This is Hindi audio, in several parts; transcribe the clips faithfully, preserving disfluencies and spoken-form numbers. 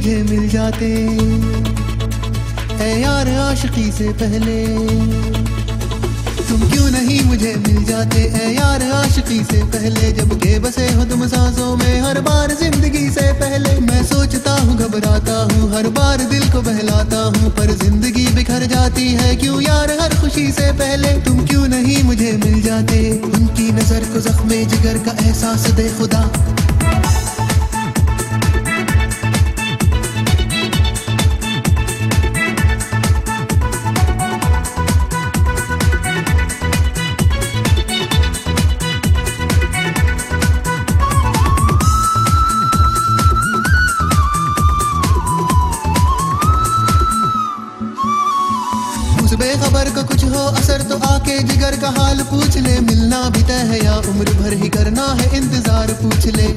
मुझे मिल जाते ऐ यार आशिकी से पहले। तुम क्यों नहीं मुझे मिल जाते ऐ यार आशिकी से पहले। जब के बसे हो तुम सांसों में हर बार जिंदगी से पहले। मैं सोचता हूँ घबराता हूँ हर बार दिल को बहलाता हूँ, पर जिंदगी बिखर जाती है क्यों यार हर खुशी से पहले। तुम क्यों नहीं मुझे मिल जाते। उनकी नजर को जख्मे जिगर का एहसास दे खुदा। बेखबर का कुछ हो असर तो आके जिगर का हाल पूछ ले। मिलना भी तय है या उम्र भर ही करना है इंतजार पूछ ले।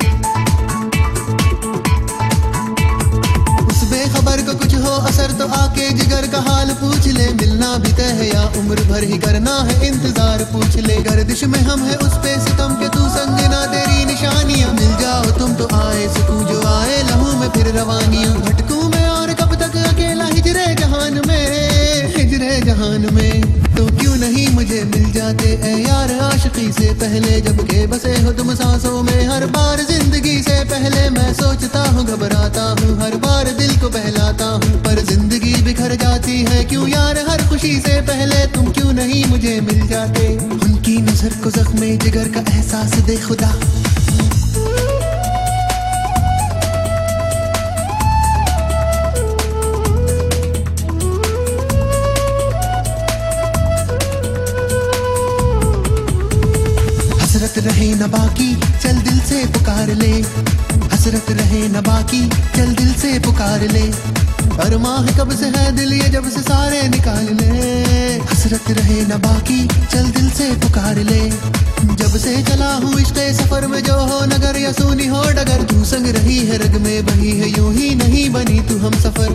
उस बेखबर का कुछ हो असर तो आके जिगर का हाल पूछ ले। मिलना भी तय है या उम्र भर ही करना है इंतजार पूछ ले। गर्दिश में हम है उस पे सितम के तू समझना तेरी निशानियां। मिल जाओ तुम तो आए सुकून जो आए लहू में फिर रवानियां। भटकूं मैं और कब तक अकेला हिजरे जहान में हिजरे जहान में। तो क्यों नहीं मुझे मिल जाते ऐ यार आशिकी से पहले। जब के बसे हो तुम सांसों में हर बार जिंदगी से पहले। मैं सोचता हूँ घबराता हूँ हर बार दिल को बहलाता हूँ, पर जिंदगी बिखर जाती है क्यों यार हर खुशी से पहले। तुम क्यों नहीं मुझे मिल जाते। उनकी नजर को जख्मे जिगर का एहसास दे खुदा। हसरत रहे न बाकी चल दिल से पुकार ले। हसरत रहे न बाकी चल दिल से पुकार ले। अरमां कब से है दिल ये जब से सारे निकाल ले। हसरत रहे न बाकी चल दिल से पुकार ले। जब से चला हूँ इश्क़े सफर में जो हो नगर या सूनी हो डगर। तू संग रही है रग में बही है यूं ही नहीं बनी तू हम सफर।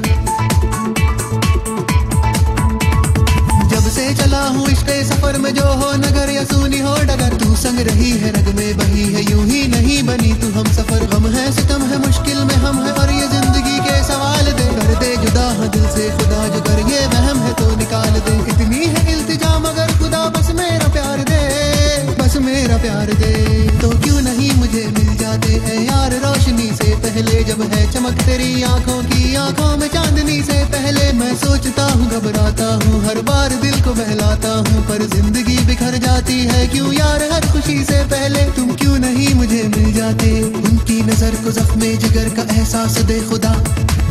जब से चला हूँ इश्क़े सफर में जो हो नगर या सूनी हो डगर। तू संग रही है रग में बही है यूं ही नहीं बनी तू हम सफर। गम है सितम है मुश्किल में हम है और ये जिंदगी के सवाल दे। कर दे जुदा हाँ दिल से खुदा जो कर ये वहम है तो निकाल दे। इतनी है इल्तिजा मगर खुदा बस मेरा प्यार दे बस मेरा प्यार दे। तो क्यों नहीं मुझे मिल जाते ऐ यार रोशनी से पहले। जब है चमक तेरी आंखों की आंखों में चांदनी से पहले। मैं सोचता हूँ घबराता हूँ हर बार दिल को बहलाता हूँ, पर जिंदगी बिखर जाती है क्यों यार हर खुशी से पहले। तुम क्यों नहीं मुझे मिल जाते। उनकी नजर को जख्मे जिगर का एहसास दे खुदा।